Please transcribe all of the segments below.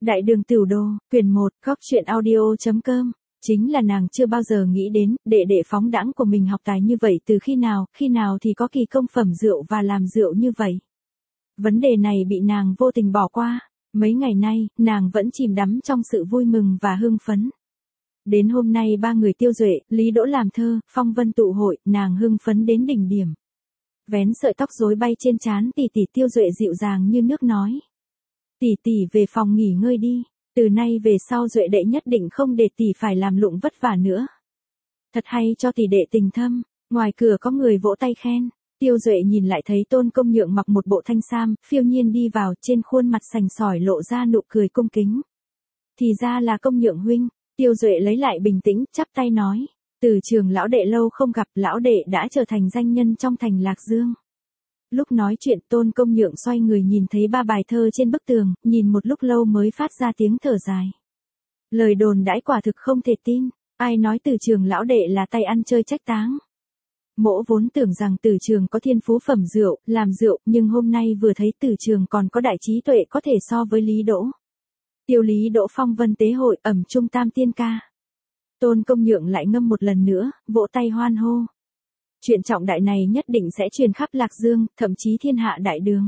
Đại đường Tửu Đô, quyển 1, góc truyện audio.com. Chính là nàng chưa bao giờ nghĩ đến, đệ đệ phóng đãng của mình học tài như vậy từ khi nào thì có kỳ công phẩm rượu và làm rượu như vậy. Vấn đề này bị nàng vô tình bỏ qua, mấy ngày nay, nàng vẫn chìm đắm trong sự vui mừng và hưng phấn. Đến hôm nay ba người Tiêu Duệ, Lý Đỗ làm thơ, phong vân tụ hội, nàng hưng phấn đến đỉnh điểm. Vén sợi tóc rối bay trên trán tỷ tỷ Tiêu Duệ dịu dàng như nước nói. Tỷ tỷ về phòng nghỉ ngơi đi, từ nay về sau Duệ đệ nhất định không để tỷ phải làm lụng vất vả nữa. Thật hay cho tỷ đệ tình thâm, ngoài cửa có người vỗ tay khen. Tiêu Duệ nhìn lại thấy Tôn Công Nhượng mặc một bộ thanh sam, phiêu nhiên đi vào, trên khuôn mặt sành sỏi lộ ra nụ cười cung kính. Thì ra là Công Nhượng huynh. Tiêu Duệ lấy lại bình tĩnh, chắp tay nói. Từ trường lão đệ lâu không gặp, lão đệ đã trở thành danh nhân trong thành Lạc Dương. Lúc nói chuyện Tôn Công Nhượng xoay người nhìn thấy ba bài thơ trên bức tường, nhìn một lúc lâu mới phát ra tiếng thở dài. Lời đồn đãi quả thực không thể tin, ai nói Từ trường lão đệ là tay ăn chơi trách táng. Mỗ vốn tưởng rằng Từ trường có thiên phú phẩm rượu, làm rượu, nhưng hôm nay vừa thấy Từ trường còn có đại trí tuệ có thể so với Lý Đỗ. Tiêu Lý Đỗ phong vân tế hội ẩm trung tam tiên ca. Tôn Công Nhượng lại ngâm một lần nữa, vỗ tay hoan hô. Chuyện trọng đại này nhất định sẽ truyền khắp Lạc Dương, thậm chí thiên hạ đại đường.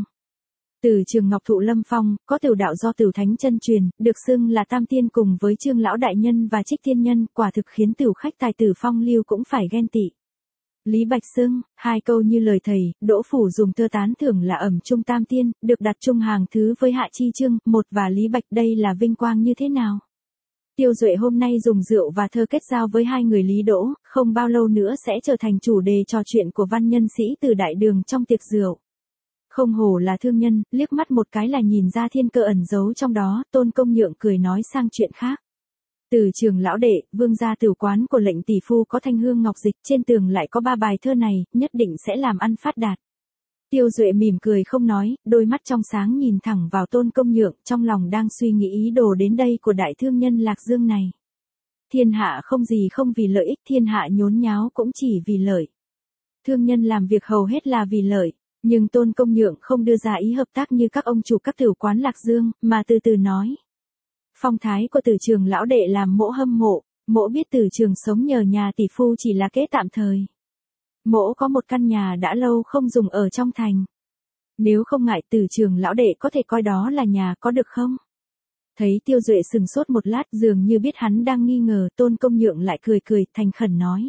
Từ trường Ngọc Thụ Lâm Phong, có tửu đạo do Tửu Thánh chân truyền, được xưng là tam tiên cùng với Trương lão đại nhân và Trích tiên nhân, quả thực khiến tửu khách tài tử phong lưu cũng phải ghen tị. Lý Bạch xưng, hai câu như lời thầy, Đỗ Phủ dùng thơ tán thưởng là ẩm trung tam tiên, được đặt chung hàng thứ với Hạ Chi Trương, một và Lý Bạch, đây là vinh quang như thế nào? Tiêu Duệ hôm nay dùng rượu và thơ kết giao với hai người Lý Đỗ, không bao lâu nữa sẽ trở thành chủ đề trò chuyện của văn nhân sĩ từ đại đường trong tiệc rượu. Không hổ là thương nhân, liếc mắt một cái là nhìn ra thiên cơ ẩn giấu trong đó, Tôn Công Nhượng cười nói sang chuyện khác. Từ trường lão đệ, vương gia tửu quán của lệnh tỷ phu có thanh hương ngọc dịch, trên tường lại có ba bài thơ này, nhất định sẽ làm ăn phát đạt. Tiêu Duệ mỉm cười không nói, đôi mắt trong sáng nhìn thẳng vào Tôn Công Nhượng, trong lòng đang suy nghĩ ý đồ đến đây của đại thương nhân Lạc Dương này. Thiên hạ không gì không vì lợi ích, thiên hạ nhốn nháo cũng chỉ vì lợi. Thương nhân làm việc hầu hết là vì lợi, nhưng Tôn Công Nhượng không đưa ra ý hợp tác như các ông chủ các tửu quán Lạc Dương, mà từ từ nói. Phong thái của Từ trường lão đệ làm mỗ hâm mộ, mỗ biết Từ trường sống nhờ nhà tỷ phu chỉ là kế tạm thời. Mỗ có một căn nhà đã lâu không dùng ở trong thành. Nếu không ngại Từ trường lão đệ có thể coi đó là nhà có được không? Thấy Tiêu Duệ sừng sốt một lát dường như biết hắn đang nghi ngờ, Tôn Công Nhượng lại cười thành khẩn nói.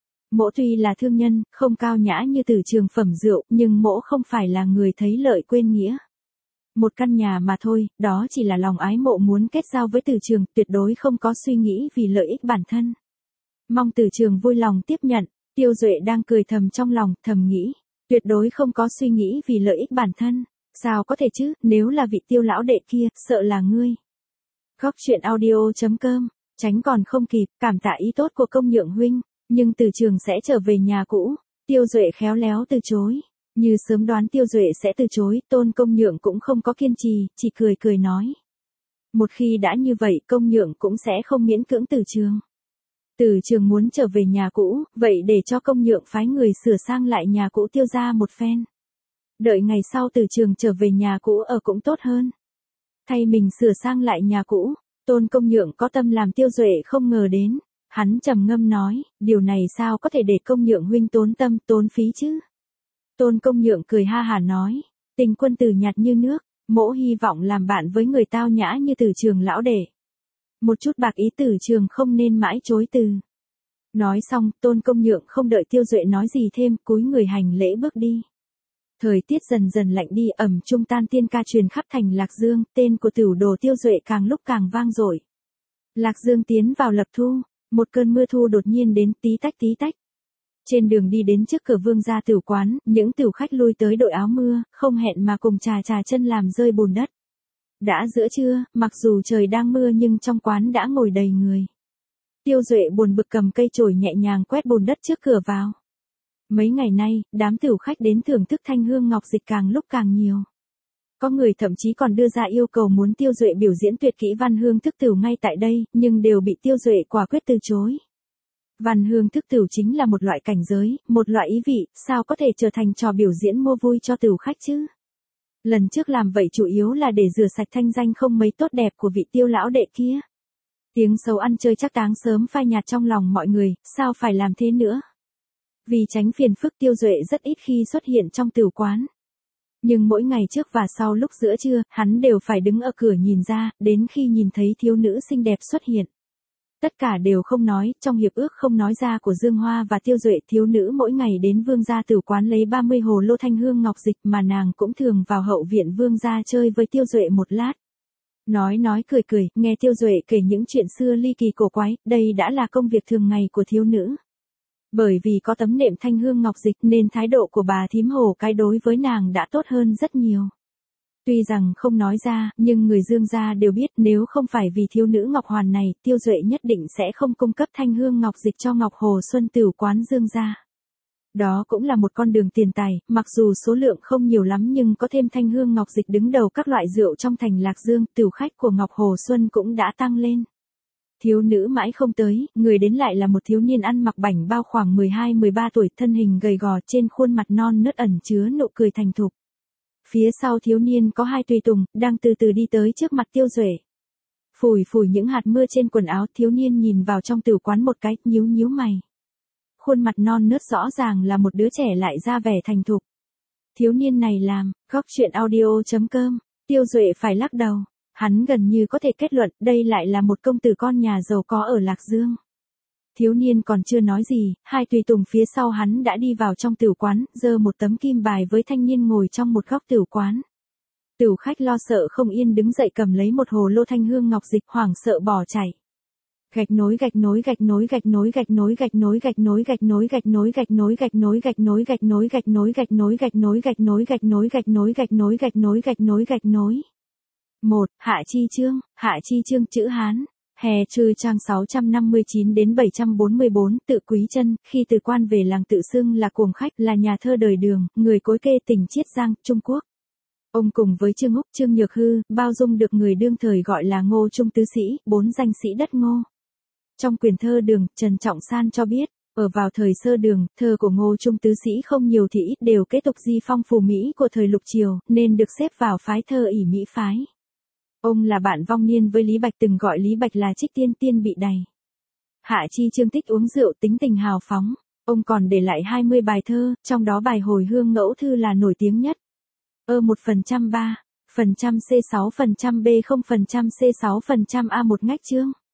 Mỗ tuy là thương nhân, không cao nhã như Từ trường phẩm rượu, nhưng mỗ không phải là người thấy lợi quên nghĩa. Một căn nhà mà thôi, đó chỉ là lòng ái mộ muốn kết giao với Từ trường, tuyệt đối không có suy nghĩ vì lợi ích bản thân. Mong Từ trường vui lòng tiếp nhận. Tiêu Duệ đang cười thầm trong lòng, thầm nghĩ, tuyệt đối không có suy nghĩ vì lợi ích bản thân, sao có thể chứ, nếu là vị Tiêu lão đệ kia, sợ là ngươi. Góc truyện audio.com, tránh còn không kịp, cảm tạ ý tốt của Công Nhượng huynh, nhưng Từ trường sẽ trở về nhà cũ. Tiêu Duệ khéo léo từ chối, như sớm đoán Tiêu Duệ sẽ từ chối, Tôn Công Nhượng cũng không có kiên trì, chỉ cười nói. Một khi đã như vậy, Công Nhượng cũng sẽ không miễn cưỡng Từ trường. Từ trường muốn trở về nhà cũ, vậy để cho Công Nhượng phái người sửa sang lại nhà cũ Tiêu gia một phen. Đợi ngày sau Từ trường trở về nhà cũ ở cũng tốt hơn. Thay mình sửa sang lại nhà cũ, Tôn Công Nhượng có tâm làm Tiêu Duệ không ngờ đến. Hắn trầm ngâm nói, điều này sao có thể để Công Nhượng huynh tốn tâm, tốn phí chứ? Tôn Công Nhượng cười ha hả nói, tình quân tử nhạt như nước, mỗ hy vọng làm bạn với người tao nhã như Từ trường lão đệ. Một chút bạc ý Từ trường không nên mãi chối từ. Nói xong, Tôn Công Nhượng không đợi Tiêu Duệ nói gì thêm, cúi người hành lễ bước đi. Thời tiết dần dần lạnh đi, ẩm trung tan tiên ca truyền khắp thành Lạc Dương, tên của tửu đồ Tiêu Duệ càng lúc càng vang dội. Lạc Dương tiến vào lập thu, một cơn mưa thu đột nhiên đến tí tách. Trên đường đi đến trước cửa vương gia tửu quán, những tửu khách lui tới đội áo mưa, không hẹn mà cùng trà chân làm rơi bùn đất. Đã giữa trưa, mặc dù trời đang mưa nhưng trong quán đã ngồi đầy người. Tiêu Duệ buồn bực cầm cây chổi nhẹ nhàng quét bùn đất trước cửa vào. Mấy ngày nay, đám tửu khách đến thưởng thức thanh hương ngọc dịch càng lúc càng nhiều. Có người thậm chí còn đưa ra yêu cầu muốn Tiêu Duệ biểu diễn tuyệt kỹ văn hương thức tửu ngay tại đây, nhưng đều bị Tiêu Duệ quả quyết từ chối. Văn hương thức tửu chính là một loại cảnh giới, một loại ý vị, sao có thể trở thành trò biểu diễn mua vui cho tửu khách chứ? Lần trước làm vậy chủ yếu là để rửa sạch thanh danh không mấy tốt đẹp của vị Tiêu lão đệ kia. Tiếng xấu ăn chơi chắc táng sớm phai nhạt trong lòng mọi người, sao phải làm thế nữa? Vì tránh phiền phức Tiêu Duệ rất ít khi xuất hiện trong tửu quán. Nhưng mỗi ngày trước và sau lúc giữa trưa, hắn đều phải đứng ở cửa nhìn ra, đến khi nhìn thấy thiếu nữ xinh đẹp xuất hiện. Tất cả đều không nói, trong hiệp ước không nói ra của Dương Hoa và Tiêu Duệ, thiếu nữ mỗi ngày đến Vương gia tửu quán lấy 30 hồ lô thanh hương ngọc dịch, mà nàng cũng thường vào hậu viện Vương gia chơi với Tiêu Duệ một lát. Nói cười, nghe Tiêu Duệ kể những chuyện xưa ly kỳ cổ quái, đây đã là công việc thường ngày của thiếu nữ. Bởi vì có tấm nệm thanh hương ngọc dịch nên thái độ của bà thím Hồ cái đối với nàng đã tốt hơn rất nhiều. Tuy rằng không nói ra, nhưng người Dương gia đều biết nếu không phải vì thiếu nữ Ngọc Hoàn này, Tiêu Duệ nhất định sẽ không cung cấp thanh hương ngọc dịch cho Ngọc Hồ Xuân tửu quán Dương gia. Đó cũng là một con đường tiền tài, mặc dù số lượng không nhiều lắm nhưng có thêm thanh hương ngọc dịch đứng đầu các loại rượu trong thành Lạc Dương, tửu khách của Ngọc Hồ Xuân cũng đã tăng lên. Thiếu nữ mãi không tới, người đến lại là một thiếu niên ăn mặc bảnh bao khoảng 12-13 tuổi, thân hình gầy gò, trên khuôn mặt non nớt ẩn chứa nụ cười thành thục. Phía sau thiếu niên có hai tùy tùng, đang từ từ đi tới trước mặt Tiêu Duệ. Phủi những hạt mưa trên quần áo, thiếu niên nhìn vào trong tửu quán một cái, nhíu mày. Khuôn mặt non nớt rõ ràng là một đứa trẻ lại ra vẻ thành thục. Thiếu niên này làm, goctruyện.audio.com, Tiêu Duệ phải lắc đầu. Hắn gần như có thể kết luận đây lại là một công tử con nhà giàu có ở Lạc Dương. Thiếu niên còn chưa nói gì, hai tùy tùng phía sau hắn đã đi vào trong tửu quán, giơ một tấm kim bài với thanh niên ngồi trong một góc tửu quán. Tửu khách lo sợ không yên đứng dậy cầm lấy một hồ lô thanh hương ngọc dịch, hoảng sợ bỏ chạy. Gạch nối một, Hạ Chi chương chữ Hán. Hè trừ trang 659 đến 744, Tự Quý Chân, khi từ quan về làng tự xưng là cuồng khách, là nhà thơ đời Đường, người cối kê tỉnh Chiết Giang, Trung Quốc. Ông cùng với Trương Húc, Trương Nhược Hư, bao dung được người đương thời gọi là Ngô Trung tứ sĩ, 4 danh sĩ đất Ngô. Trong quyển thơ Đường, Trần Trọng San cho biết, ở vào thời sơ Đường, thơ của Ngô Trung tứ sĩ không nhiều thì ít đều kế tục di phong phù Mỹ của thời Lục Triều, nên được xếp vào phái thơ ỷ Mỹ phái. Ông là bạn vong niên với Lý Bạch, từng gọi Lý Bạch là Trích Tiên bị đày. Hạ Chi chương thích uống rượu, tính tình hào phóng. Ông còn để lại 20 bài thơ, trong đó bài Hồi Hương Ngẫu Thư là nổi tiếng nhất. 1% 3, C 6% B 0% C 6% A một ngách chương.